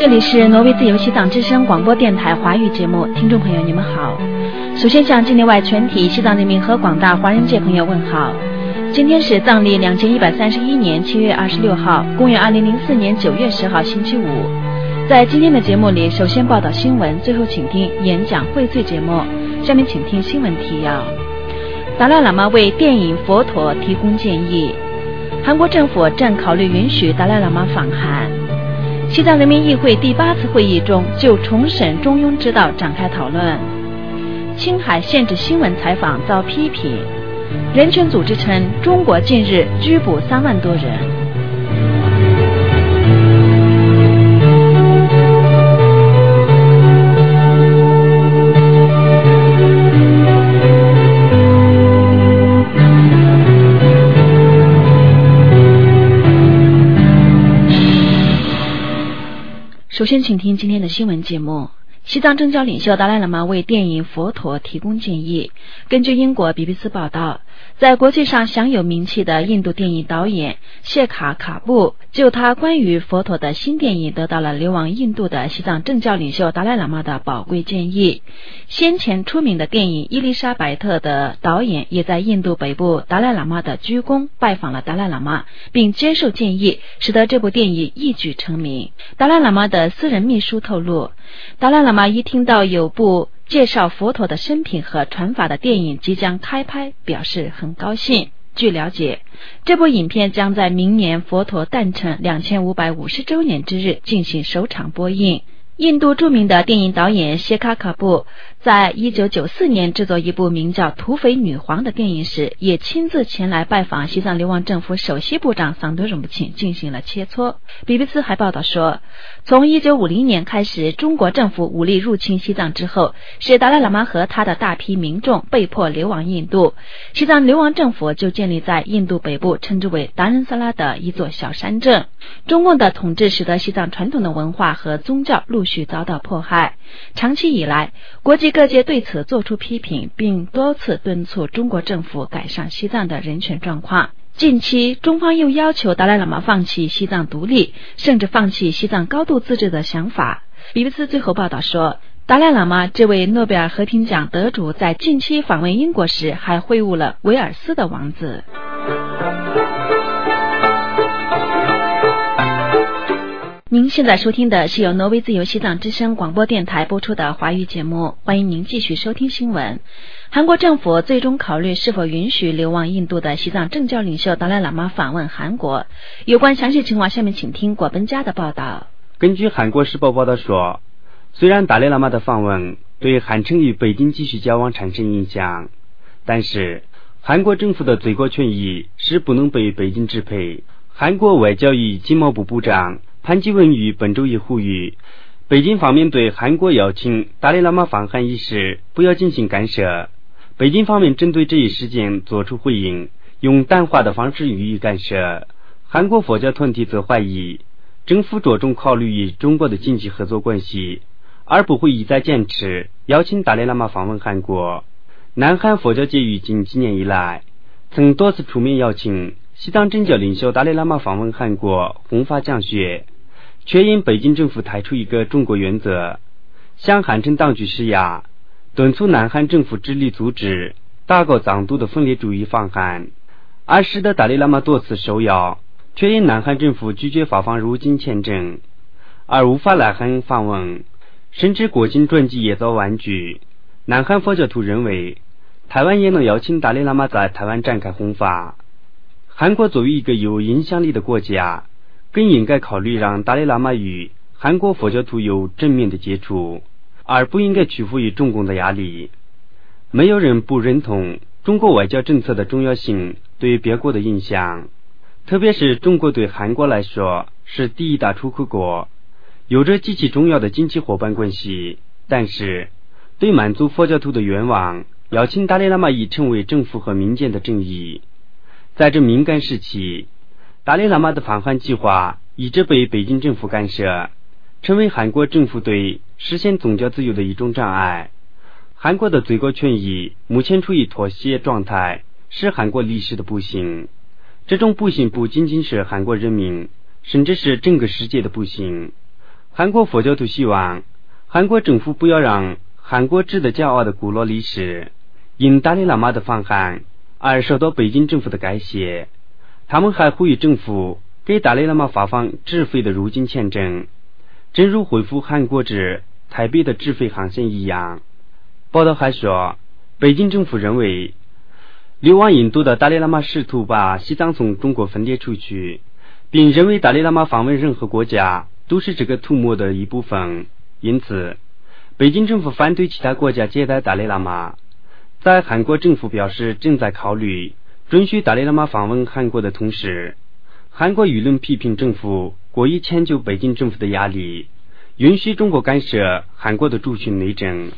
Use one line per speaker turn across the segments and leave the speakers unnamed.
里是挪威自由西藏之声广播电台华语节目，听众朋友你们好。首先向境内外全体西藏人民和广大华人界朋友问好。今天是藏历2131年7月26号，公元2004年9月10号星期五。在今天的节目里，首先报道新闻，最后请听演讲荟萃节目。下面请听新闻提要。达赖喇嘛为电影《佛陀》提供建议。韩国政府正考虑允许达赖喇嘛访韩。西藏人民议会第8次会议中就重审中庸之道展开讨论。青海限制新闻采访遭批评。人权组织称，中国近日拘捕3万多人。首先请听今天的新闻节目。西藏政教领袖达赖喇嘛为电影《佛陀》提供建议。根据英国 BBC 报道，在国际上享有名气的印度电影导演谢卡卡布就他关于佛陀的新电影得到了流亡印度的西藏政教领袖达赖喇嘛的宝贵建议。先前出名的电影《伊丽莎白特》的导演也在印度北部达赖喇嘛的居宫拜访了达赖喇嘛，并接受建议，使得这部电影一举成名。达赖喇嘛的私人秘书透露，达赖喇嘛一听到有部介绍佛陀的生平和传法的电影即将开拍，表示很高兴。据了解，这部影片将在明年佛陀诞辰2550周年之日进行首场播映。印度著名的电影导演谢卡卡布在1994年制作一部名叫《土匪女皇》的电影时，也亲自前来拜访西藏流亡政府首席部长桑德荣钦进行了切磋。BBC 还报道说，从1950年开始，中国政府武力入侵西藏之后，使达赖喇嘛和他的大批民众被迫流亡印度。西藏流亡政府就建立在印度北部称之为达仁萨拉的一座小山镇。中共的统治使得西藏传统的文化和宗教陆续遭到迫害。长期以来，国际各界对此作出批评，并多次敦促中国政府改善西藏的人权状况。近期，中方又要求达赖喇嘛放弃西藏独立，甚至放弃西藏高度自治的想法。BBC 最后报道说，达赖喇嘛这位诺贝尔和平奖得主在近期访问英国时，还会晤了维尔斯的王子。您现在收听的是由挪威自由西藏之声广播电台播出的华语节目，欢迎您继续收听新闻。韩国政府最终考虑是否允许流亡印度的西藏政教领袖达赖喇嘛访问韩国。有关详细情况，下面请听果本家的报道。
根据韩国时报报道说，虽然达赖喇嘛的访问对韩城与北京继续交往产生影响，但是韩国政府的最高权益是不能被北京支配。韩国外交与经贸部部长潘基文于本周一呼吁，北京方面对韩国邀请达赖喇嘛访韩一事不要进行干涉。北京方面针对这一事件作出回应，用淡化的方式予以干涉。韩国佛教团体则怀疑，政府着重考虑与中国的经济合作关系，而不会一再坚持邀请达赖喇嘛访问韩国。南韩佛教界于近几年以来，曾多次出面邀请西藏政教领袖达赖喇嘛访问韩国弘法讲学，却因北京政府抬出一个中国原则，向韩城当局施压，敦促南韩政府致力阻止大搞藏独的分裂主义访韩，而使得达赖喇嘛多次受邀，却因南韩政府拒绝发放入境签证而无法来韩访问，甚至国境转机也遭婉拒。南韩佛教徒认为，台湾也能邀请达赖喇嘛在台湾展开弘法。韩国作为一个有影响力的国家，更应该考虑让达赖喇嘛与韩国佛教徒有正面的接触，而不应该屈服于中共的压力。没有人不认同中国外交政策的重要性对别国的影响，特别是中国对韩国来说是第一大出口国，有着极其重要的经济伙伴关系。但是对满足佛教徒的愿望，邀请达赖喇嘛已成为政府和民间的正义。在这敏感时期，达赖喇嘛的访韩计划一直被北京政府干涉，成为韩国政府对实现宗教自由的一种障碍。韩国的最高权益目前处于妥协状态，是韩国历史的不幸。这种不幸不仅仅是韩国人民，甚至是整个世界的不幸。 韩国佛教徒希望韩国政府不要让韩国值得骄傲的古老历史因达赖喇嘛的访韩而受到北京政府的改写。他们还呼吁政府给达赖喇嘛发放自费的入境签证，正如恢复韩国至台北的自费航线一样。报道还说，北京政府认为流亡印度的达赖喇嘛试图把西藏从中国分裂出去，并认为达赖喇嘛访问任何国家都是这个图谋的一部分，因此北京政府反对其他国家接待达赖喇嘛。在韩国政府表示正在考虑准许达赖喇嘛访问韩国的同时，韩国舆论批评政府过于迁就北京政府的压力，允许中国干涉韩国的主权内政。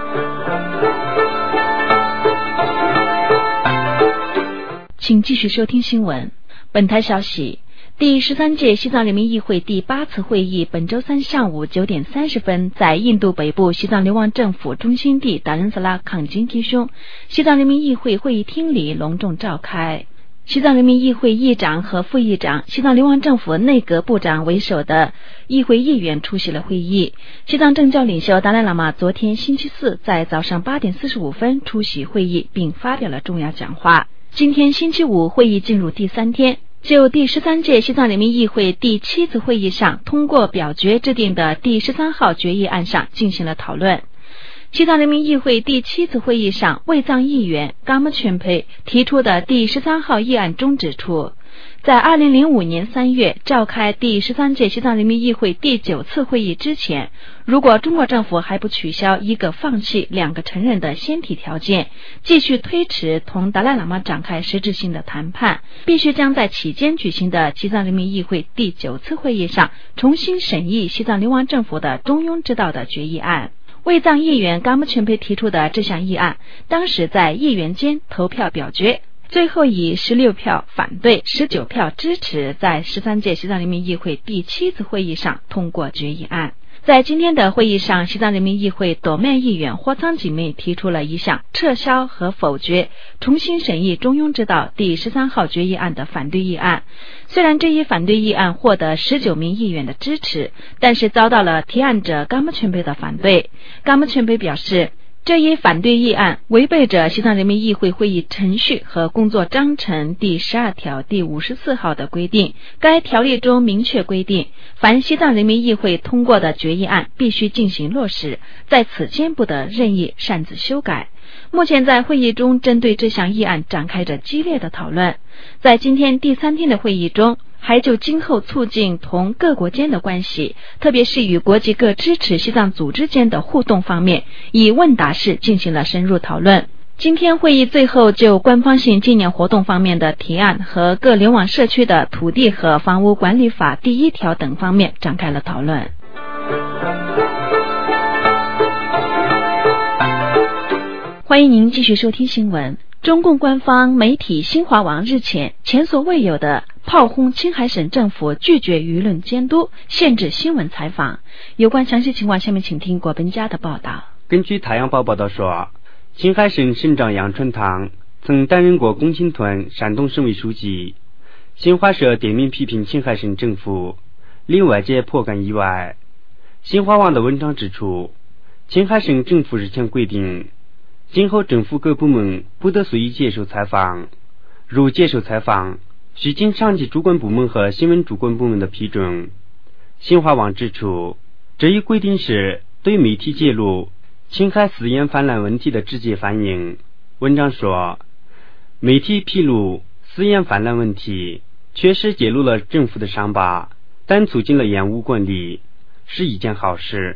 请继续收听新闻。本台消息，第13届西藏人民议会第8次会议本周三上午9点30分在印度北部西藏流亡政府中心地达仁萨拉康金提兄西藏人民议会会议厅里隆重召开。西藏人民议会议长和副议长、西藏流亡政府内阁部长为首的议会议员出席了会议。西藏政教领袖达赖喇嘛昨天星期四在早上8点45分出席会议，并发表了重要讲话。今天星期五，会议进入第3天，就第13届西藏人民议会第7次会议上通过表决制定的第13号决议案上进行了讨论。西藏人民议会第7次会议上，卫藏议员噶木全培提出的第13号议案中指出，在2005年3月召开第13届西藏人民议会第9次会议之前，如果中国政府还不取消一个放弃两个承认的先提条件，继续推迟同达赖喇嘛展开实质性的谈判，必须将在期间举行的西藏人民议会第9次会议上重新审议西藏流亡政府的中庸之道的决议案。卫藏议员噶木全培提出的这项议案，当时在议员间投票表决，最后以16票反对、19票支持，在13届西藏人民议会第7次会议上通过决议案。在今天的会议上，西藏人民议会斗面议员霍藏吉妹提出了一项撤销和否决重新审议中庸之道第13号决议案的反对议案。虽然这一反对议案获得19名议员的支持，但是遭到了提案者噶木全培的反对。噶木全培表示，这一反对议案违背着西藏人民议会会议程序和工作章程第12条第54号的规定。该条例中明确规定，凡西藏人民议会通过的决议案必须进行落实，在此间不得任意擅自修改。目前在会议中针对这项议案展开着激烈的讨论。在今天第3天的会议中，还就今后促进同各国间的关系，特别是与国际各支持西藏组织间的互动方面，以问答式进行了深入讨论。今天会议最后就官方性纪念活动方面的提案和各流亡社区的土地和房屋管理法第1条等方面展开了讨论。欢迎您继续收听新闻。中共官方媒体新华网日前前所未有的炮轰青海省政府拒绝舆论监督，限制新闻采访。有关详细情况，下面请听国本家的报道。
根据太阳报报道说，青海省省长杨春堂曾担任过共青团山东省委书记。新华社点名批评青海省政府，令外界颇感意外。新华网的文章指出，青海省政府日前规定，今后政府各部门不得随意接受采访，如接受采访需经上级主管部门和新闻主管部门的批准。新华网指出，这一规定是对媒体揭露青海私烟泛滥问题的直接反应。文章说，媒体披露私烟泛滥问题确实揭露了政府的伤疤，但促进了烟雾管理，是一件好事。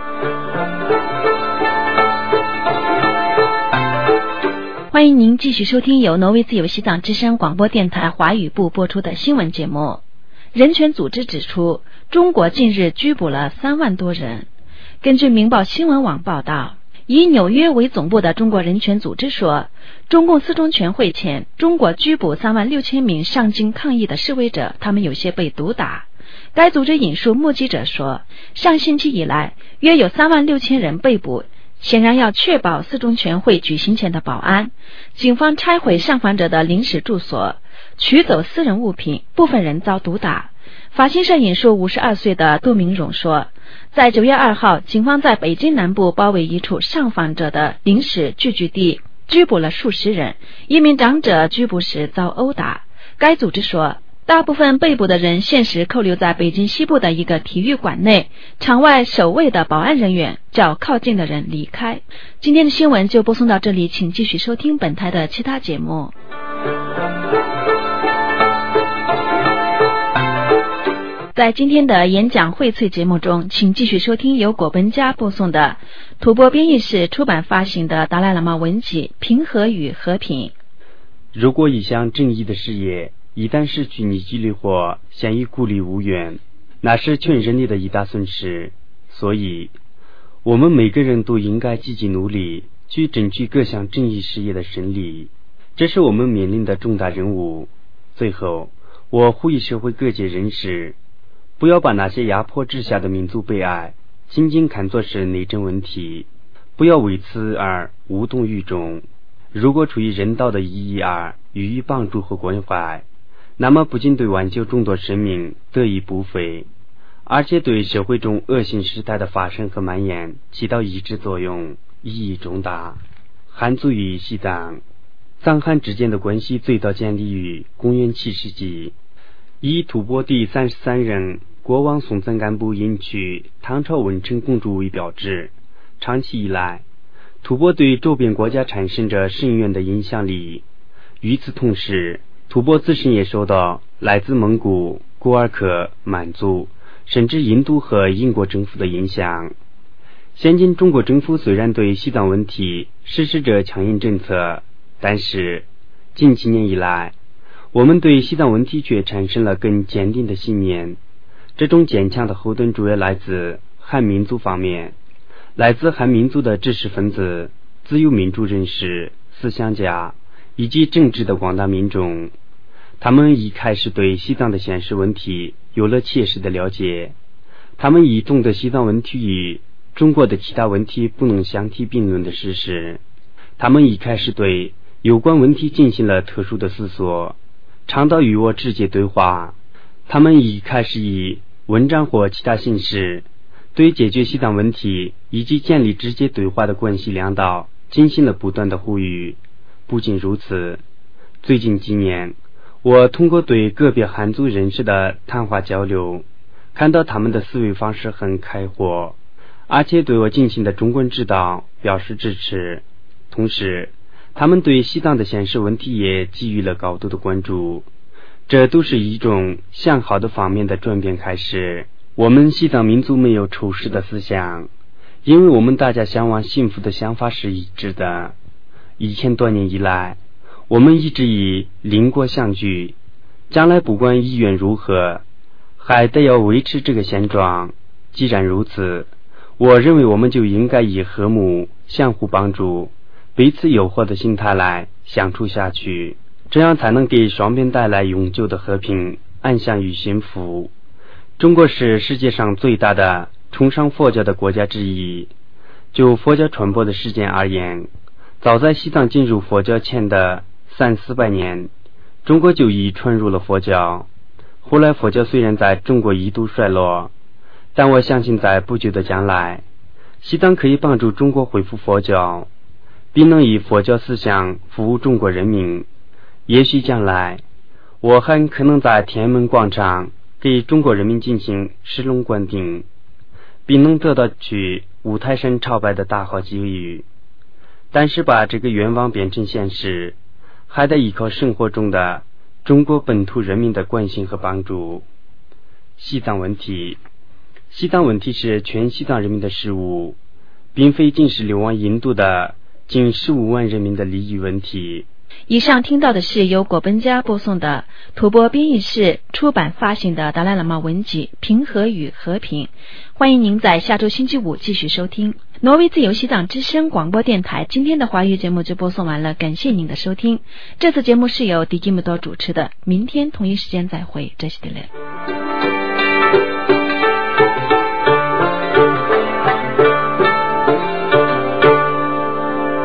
欢迎您继续收听由挪威自由西藏之声广播电台华语部播出的新闻节目。人权组织指出，中国近日拘捕了3万多人。根据明报新闻网报道，以纽约为总部的中国人权组织说，中共4中全会前，中国拘捕3万6千名上京抗议的示威者，他们有些被毒打。该组织引述目击者说，上星期以来，约有3万6千人被捕，显然要确保4中全会举行前的保安。警方拆毁上访者的临时住所，取走私人物品，部分人遭毒打。法新社引述52岁的杜明荣说， 在9月2号，警方在北京南部包围一处上访者的临时聚居地，拘捕了数十人。一名长者拘捕时遭殴打。该组织说，大部分被捕的人现时扣留在北京西部的一个体育馆内，场外守卫的保安人员叫靠近的人离开。今天的新闻就播送到这里，请继续收听本台的其他节目。在今天的演讲荟萃节目中，请继续收听由果本家播送的吐蕃编译室出版发行的达赖喇嘛文集《平和与和平》。
如果一项正义的事业一旦失去你激励或陷于孤立无援，那是全人类的一大损失。所以我们每个人都应该积极努力去争取各项正义事业的胜利，这是我们面临的重大任务。最后，我呼吁社会各界人士不要把那些压迫之下的民族悲哀仅仅看作是内政问题，不要为此而无动于衷。如果出于人道的意义而予以帮助和关怀，那么不仅对挽救众多生命得益不菲，而且对社会中恶性事态的发生和蔓延起到抑制作用，意义重大。汉族与西藏，藏汉之间的关系最早建立于公元7世纪，以吐蕃第33任国王松赞干布迎娶唐朝文成公主为标志。长期以来，吐蕃对周边国家产生着深远的影响力。与此同时，吐蕃自身也受到来自蒙古、古尔克、满族甚至印度和英国政府的影响。现今中国政府虽然对西藏问题实施着强硬政策，但是近几年以来，我们对西藏问题却产生了更坚定的信念。这种坚强的后盾主要来自汉民族方面，来自汉民族的知识分子、自由民主人士、思想家以及政治的广大民众。他们一开始对西藏的现实问题有了切实的了解，他们已懂得西藏问题与中国的其他问题不能相提并论的事实。他们一开始对有关问题进行了特殊的思索，倡导与我直接对话。他们一开始以文章或其他形式对解决西藏问题以及建立直接对话的关系两道进行了不断的呼吁。不仅如此，最近几年，我通过对个别汉族人士的谈话交流，看到他们的思维方式很开阔，而且对我进行的中文指导表示支持。同时，他们对西藏的现实问题也给予了高度的关注，这都是一种向好的方面的转变开始。我们西藏民族没有仇视的思想，因为我们大家向往幸福的想法是一致的。1000多年以来，我们一直以邻国相聚，将来不管意愿如何，还得要维持这个现状。既然如此，我认为我们就应该以和睦、相互帮助、彼此友好的心态来相处下去，这样才能给双边带来永久的和平、安详与幸福。中国是世界上最大的崇尚佛教的国家之一。就佛教传播的时间而言，早在西藏进入佛教前的300-400年，中国就已传入了佛教。后来佛教虽然在中国一度衰落，但我相信在不久的将来，西藏可以帮助中国恢复佛教，并能以佛教思想服务中国人民。也许将来，我很可能在天安门广场给中国人民进行石龙灌顶，并能得到去五台山朝拜的大好机遇。但是把这个愿望变成现实，还得依靠生活中的中国本土人民的关心和帮助。西藏问题是全西藏人民的事务，并非仅是流亡印度的近15万人民的利益问题。
以上听到的是由果本家播送的吐蕃编译室出版发行的达赖喇嘛文集《平和与和平》。欢迎您在下周星期五继续收听挪威自由西藏之声广播电台。今天的华语节目就播送完了，感谢您的收听。这次节目是由迪基姆多主持的，明天同一时间再会，这是的嘞。